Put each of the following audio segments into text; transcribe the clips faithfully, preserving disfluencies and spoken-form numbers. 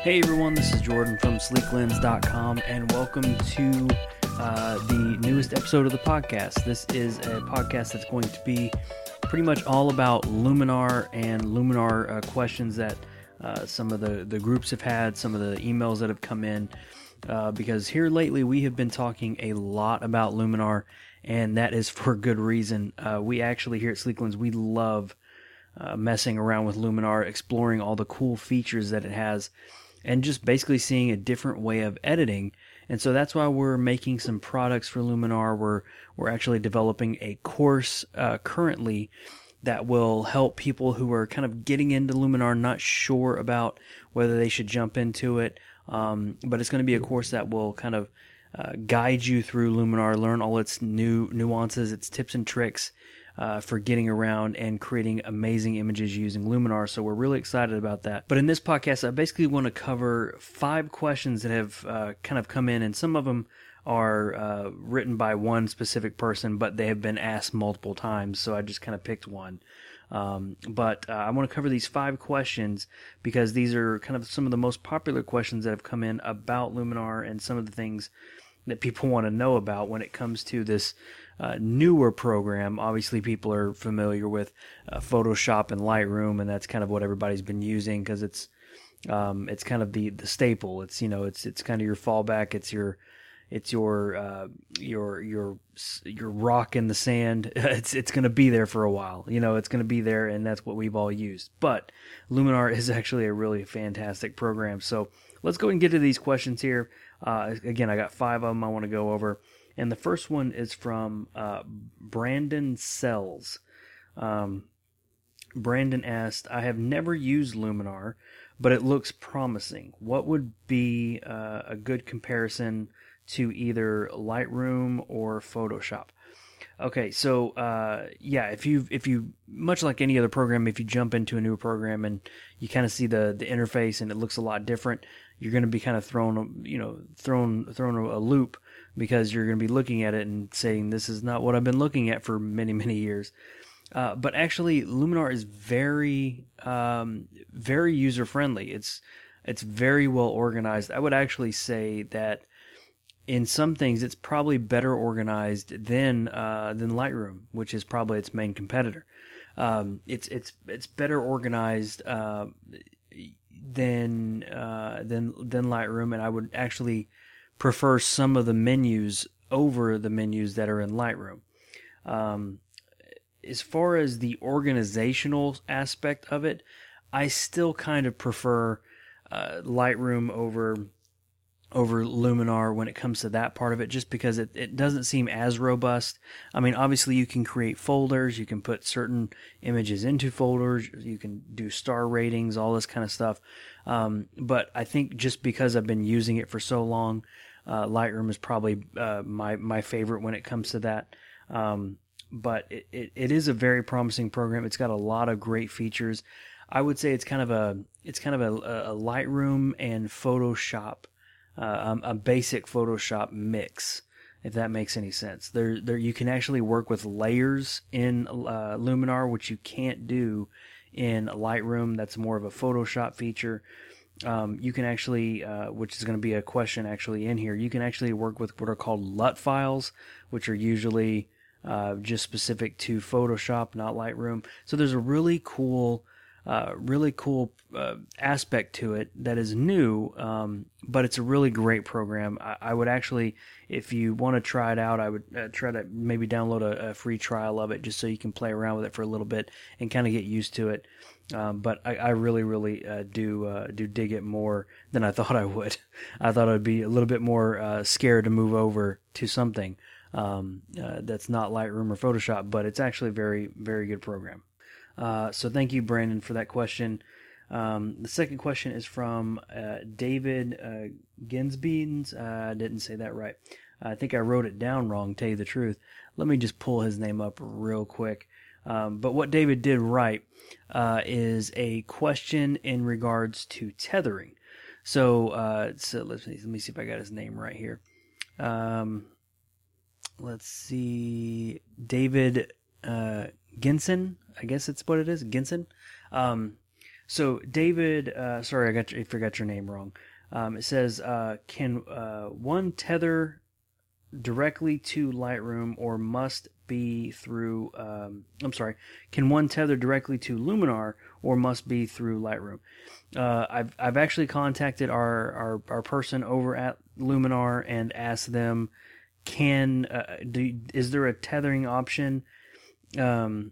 Hey everyone, this is Jordan from sleek lens dot com, and welcome to uh, the newest episode of the podcast. This is a podcast that's going to be pretty much all about Luminar and Luminar uh, questions that uh, some of the, the groups have had, some of the emails that have come in, uh, because here lately we have been talking a lot about Luminar, and that is for good reason. Uh, we actually here at Sleek Lens, we love uh, messing around with Luminar, exploring all the cool features that it has, and just basically seeing a different way of editing. And so that's why we're making some products for Luminar. We're we're actually developing a course uh, currently that will help people who are kind of getting into Luminar, not sure about whether they should jump into it. Um, but it's going to be a course that will kind of uh, guide you through Luminar, learn all its new nuances, its tips and tricks Uh, for getting around and creating amazing images using Luminar. So we're really excited about that. But in this podcast, I basically want to cover five questions that have uh, kind of come in, and some of them are uh, written by one specific person, but they have been asked multiple times, so I just kind of picked one. Um, but uh, I want to cover these five questions because these are kind of some of the most popular questions that have come in about Luminar and some of the things that people want to know about when it comes to this uh, newer program. Obviously, people are familiar with uh, Photoshop and Lightroom, and that's kind of what everybody's been using because it's um, it's kind of the, the staple. It's you know it's it's kind of your fallback. It's your it's your uh, your your your rock in the sand. It's it's going to be there for a while. You know, it's going to be there, and that's what we've all used. But Luminar is actually a really fantastic program. So let's go and get to these questions here. Uh, again, I got five of them I want to go over. And the first one is from uh, Brandon Sells. Um, Brandon asked, I have never used Luminar, but it looks promising. What would be uh, a good comparison to either Lightroom or Photoshop? Okay, so uh, yeah, if you if you much like any other program, if you jump into a new program and you kind of see the the interface and it looks a lot different, you're going to be kind of thrown you know thrown thrown a loop because you're going to be looking at it and saying this is not what I've been looking at for many many years. Uh, but actually, Luminar is very um, very user friendly. It's it's very well organized. I would actually say that in some things, it's probably better organized than uh, than Lightroom, which is probably its main competitor. Um, it's it's it's better organized uh, than uh, than than Lightroom, and I would actually prefer some of the menus over the menus that are in Lightroom. Um, as far as the organizational aspect of it, I still kind of prefer uh, Lightroom over. over Luminar when it comes to that part of it, just because it, it doesn't seem as robust. I mean, obviously you can create folders, you can put certain images into folders, you can do star ratings, all this kind of stuff. Um, but I think just because I've been using it for so long, uh, Lightroom is probably uh, my, my favorite when it comes to that. Um, but it, it, it is a very promising program. It's got a lot of great features. I would say it's kind of a, it's kind of a, a Lightroom and Photoshop Uh, a basic Photoshop mix, if that makes any sense. There, there you can actually work with layers in uh, Luminar, which you can't do in Lightroom. That's more of a Photoshop feature. Um, you can actually, uh, which is going to be a question actually in here, you can actually work with what are called L U T files, which are usually uh, just specific to Photoshop, not Lightroom. So there's a really cool Uh, really cool uh, aspect to it that is new, um, but it's a really great program. I, I would actually, if you want to try it out, I would uh, try to maybe download a, a free trial of it just so you can play around with it for a little bit and kind of get used to it. Um, but I, I really, really uh, do uh, do dig it more than I thought I would. I thought I'd be a little bit more uh, scared to move over to something um, uh, that's not Lightroom or Photoshop, but it's actually a very, very good program. Uh, so thank you, Brandon, for that question. Um, the second question is from uh, David uh, Ginsbeans. Uh, I didn't say that right. I think I wrote it down wrong, tell you the truth. Let me just pull his name up real quick. Um, but what David did right uh, is a question in regards to tethering. So, uh, so let's see, let me see if I got his name right here. Um, let's see, David uh, Ginson. I guess it's what it is, Ginson. Um, So David, uh, sorry, I got I forgot your name wrong. Um, it says, uh, can uh, one tether directly to Lightroom or must be through? Um, I'm sorry. Can one tether directly to Luminar or must be through Lightroom? Uh, I've I've actually contacted our, our, our person over at Luminar and asked them, can uh, do, is there a tethering option? Um,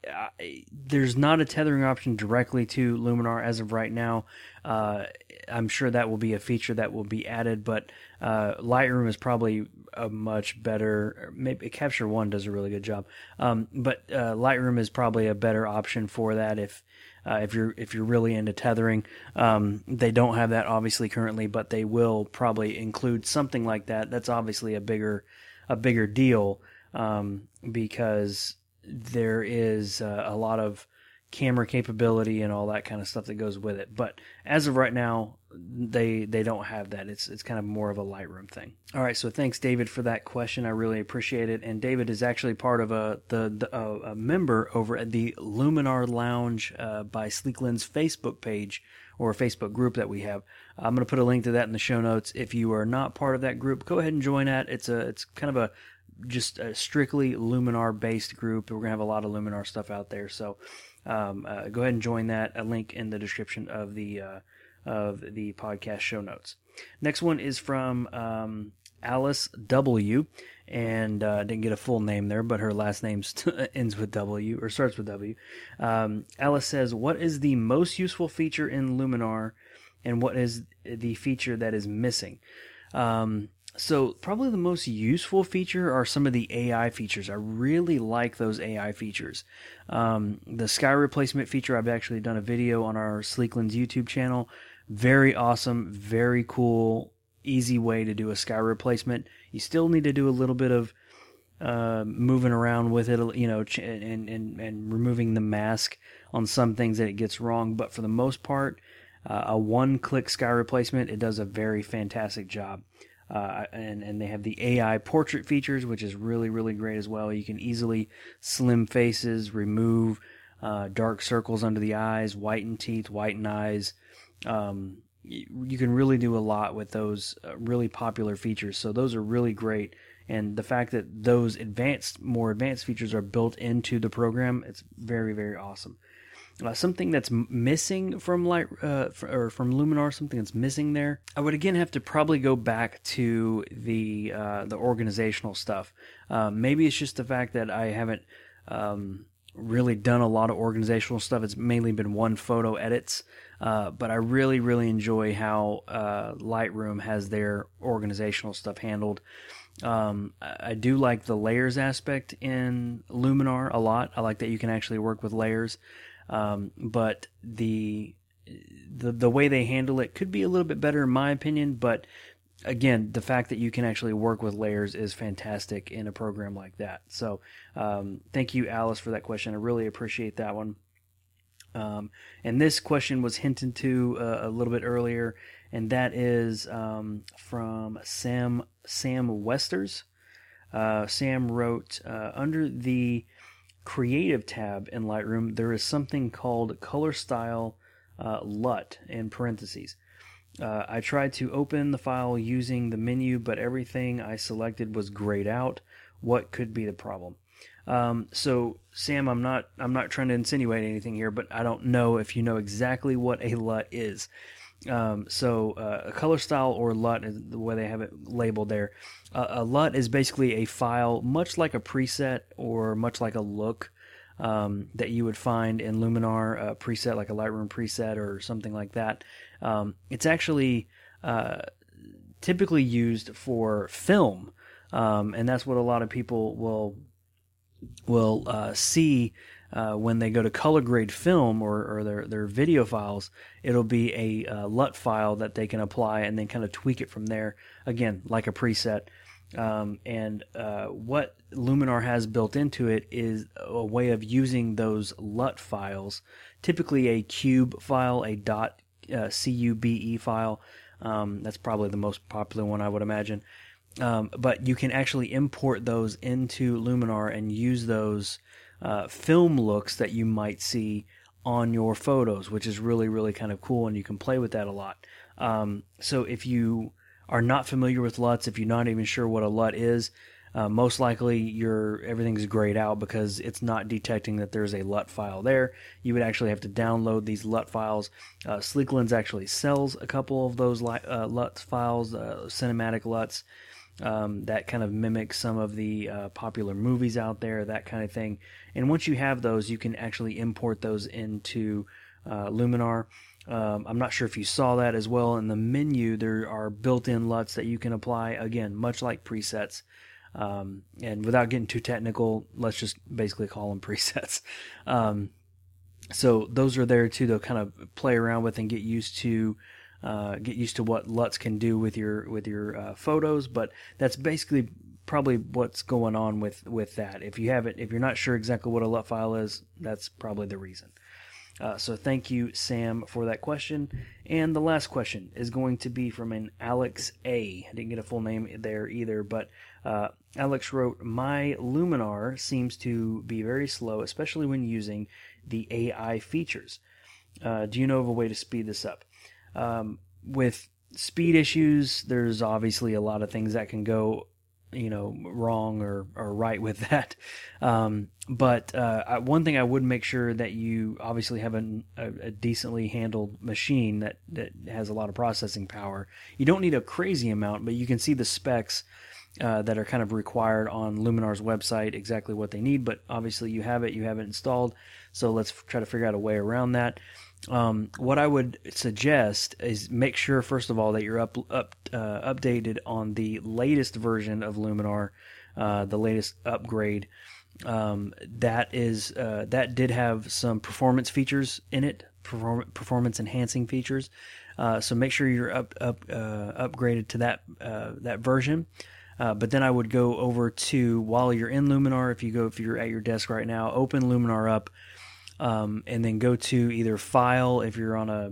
I, there's not a tethering option directly to Luminar as of right now. Uh, I'm sure that will be a feature that will be added, but uh, Lightroom is probably a much better. Maybe Capture One does a really good job, um, but uh, Lightroom is probably a better option for that if uh, if you're if you're really into tethering. Um, they don't have that obviously currently, but they will probably include something like that. That's obviously a bigger a bigger deal um, because there is uh, a lot of camera capability and all that kind of stuff that goes with it. But as of right now, they they don't have that. It's it's kind of more of a Lightroom thing. All right, so thanks, David, for that question. I really appreciate it. And David is actually part of a the, the a, a member over at the Luminar Lounge uh, by Sleek Lens Facebook page or a Facebook group that we have. I'm going to put a link to that in the show notes. If you are not part of that group, go ahead and join that. It's a it's kind of a just a strictly Luminar based group. We're gonna have a lot of Luminar stuff out there, so um, uh, go ahead and join that. A link in the description of the uh, of the podcast show notes. Next one is from um, Alice W, and uh, didn't get a full name there, but her last name st- ends with W or starts with W. Um, Alice says, "What is the most useful feature in Luminar, and what is the feature that is missing?" Um, So probably the most useful feature are some of the A I features. I really like those A I features. Um, the sky replacement feature, I've actually done a video on our Sleek Lens YouTube channel. Very awesome, very cool, easy way to do a sky replacement. You still need to do a little bit of uh, moving around with it, you know, and, and, and removing the mask on some things that it gets wrong. But for the most part, uh, a one-click sky replacement, it does a very fantastic job. Uh, and, and they have the A I portrait features, which is really, really great as well. You can easily slim faces, remove uh, dark circles under the eyes, whiten teeth, whiten eyes. Um, you, you can really do a lot with those uh, really popular features. So those are really great. And the fact that those advanced, more advanced features are built into the program, it's very, very awesome. Uh, something that's missing from light uh, f- or from Luminar, something that's missing there, I would again have to probably go back to the uh, the organizational stuff. Uh, maybe it's just the fact that I haven't um, really done a lot of organizational stuff. It's mainly been one photo edits, uh, but I really really enjoy how uh, Lightroom has their organizational stuff handled. Um, I do like the layers aspect in Luminar a lot. I like that you can actually work with layers. Um, but the, the the way they handle it could be a little bit better in my opinion, but again, the fact that you can actually work with layers is fantastic in a program like that. So um, thank you, Alice, for that question. I really appreciate that one. Um, and this question was hinted to uh, a little bit earlier, and that is um, from Sam Sam Westers. Uh, Sam wrote, uh, under the Creative tab in Lightroom, there is something called Color Style uh, L U T in parentheses. Uh, I tried to open the file using the menu, but everything I selected was grayed out. What could be the problem? Um, so, Sam, I'm not I'm not trying to insinuate anything here, but I don't know if you know exactly what a L U T is. Um, so uh, a color style or L U T is the way they have it labeled there. Uh, a L U T is basically a file much like a preset or much like a look um, that you would find in Luminar, a preset like a Lightroom preset or something like that. Um, it's actually uh, typically used for film, um, and that's what a lot of people will will uh, see. Uh, when they go to color grade film or, or their, their video files, it'll be a uh, L U T file that they can apply and then kind of tweak it from there, again, like a preset. Um, and uh, what Luminar has built into it is a way of using those L U T files, typically a cube file, a dot uh, cube file. Um, that's probably the most popular one, I would imagine. Um, but you can actually import those into Luminar and use those Uh, film looks that you might see on your photos, which is really, really kind of cool, and you can play with that a lot. Um, so if you are not familiar with L U Ts, if you're not even sure what a L U T is, uh, most likely your everything's grayed out because it's not detecting that there's a L U T file there. You would actually have to download these L U T files. Uh, SleekLens actually sells a couple of those uh, L U T files, uh, cinematic L U Ts, um, that kind of mimic some of the uh, popular movies out there, that kind of thing. And once you have those, you can actually import those into uh, Luminar. Um, I'm not sure if you saw that as well. In the menu, there are built-in L U Ts that you can apply, again, much like presets. Um, and without getting too technical, let's just basically call them presets. Um, so those are there too to kind of play around with and get used to uh, get used to what L U Ts can do with your with your uh, photos. But that's basically probably what's going on with with that. If you haven't, if you're not sure exactly what a L U T file is, that's probably the reason. Uh, so thank you, Sam, for that question. And the last question is going to be from an Alex A. I didn't get a full name there either, but uh, Alex wrote, "My Luminar seems to be very slow, especially when using the A I features. Uh, do you know of a way to speed this up?" Um, with speed issues, there's obviously a lot of things that can go you know, wrong or, or right with that. Um, but uh, I, one thing I would make sure that you obviously have an, a, a decently handled machine that, that has a lot of processing power. You don't need a crazy amount, but you can see the specs uh, that are kind of required on Luminar's website, exactly what they need. But obviously you have it, you have it installed. So let's try to figure out a way around that. Um, what I would suggest is make sure, first of all, that you're up, up uh, updated on the latest version of Luminar, uh, the latest upgrade. Um, that is uh, that did have some performance features in it, perform- performance enhancing features. Uh, so make sure you're up up uh, upgraded to that uh, that version. Uh, but then I would go over to, while you're in Luminar, if you go if you're at your desk right now, open Luminar up. Um, and then go to either File if you're on a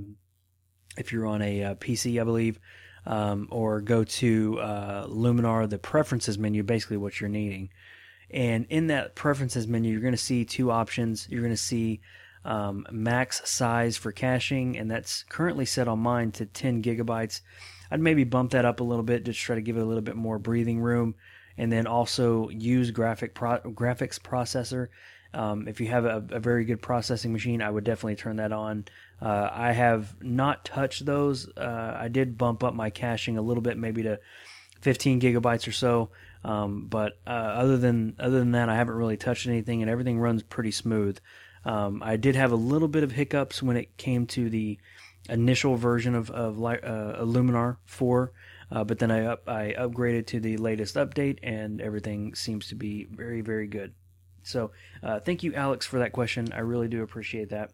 if you're on a, a P C, I believe, um, or go to uh, Luminar, the Preferences menu, basically what you're needing. And in that Preferences menu, you're going to see two options. You're going to see um, max size for caching, and that's currently set on mine to ten gigabytes. I'd maybe bump that up a little bit, just try to give it a little bit more breathing room, and then also use graphic pro- graphics processor. Um, if you have a, a very good processing machine, I would definitely turn that on. Uh, I have not touched those. Uh, I did bump up my caching a little bit, maybe to fifteen gigabytes or so. Um, but uh, other than other than that, I haven't really touched anything, and everything runs pretty smooth. Um, I did have a little bit of hiccups when it came to the initial version of of uh, Luminar four, uh, but then I up I upgraded to the latest update, and everything seems to be very, very good. So uh, thank you, Alex, for that question. I really do appreciate that.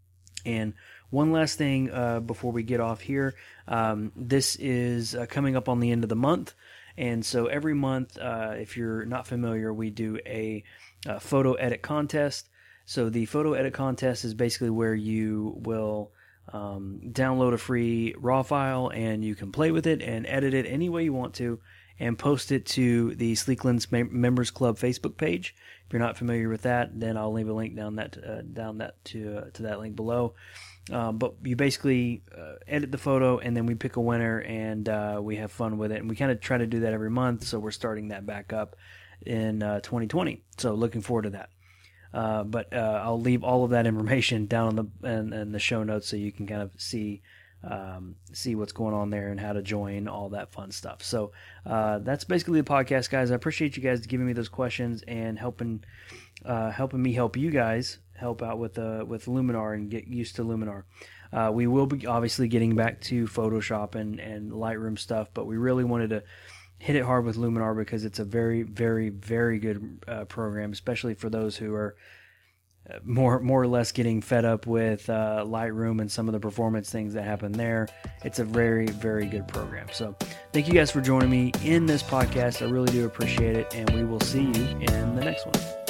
And one last thing uh, before we get off here. Um, this is uh, coming up on the end of the month. And so every month, uh, if you're not familiar, we do a, a photo edit contest. So the photo edit contest is basically where you will um, download a free RAW file, and you can play with it and edit it any way you want to, and post it to the SleekLens Members Club Facebook page. If you're not familiar with that, then I'll leave a link down that uh, down that to uh, to that link below. Uh, but you basically uh, edit the photo, and then we pick a winner, and uh, we have fun with it. And we kind of try to do that every month, so we're starting that back up in uh, twenty twenty. So looking forward to that. Uh, but uh, I'll leave all of that information down in the in, in the show notes, so you can kind of see. Um, see what's going on there and how to join, all that fun stuff. So uh, that's basically the podcast, guys. I appreciate you guys giving me those questions and helping uh, helping me help you guys help out with uh, with Luminar and get used to Luminar. Uh, we will be obviously getting back to Photoshop and, and Lightroom stuff, but we really wanted to hit it hard with Luminar because it's a very, very, very good uh, program, especially for those who are more more or less getting fed up with uh, Lightroom and some of the performance things that happen there. It's a very, very good program. So thank you guys for joining me in this podcast. I really do appreciate it, and we will see you in the next one.